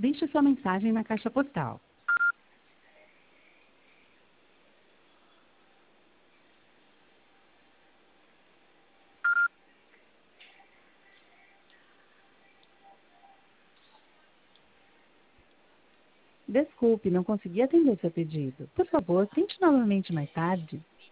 Deixe sua mensagem na caixa postal. Desculpe, não consegui atender seu pedido. Por favor, tente novamente mais tarde.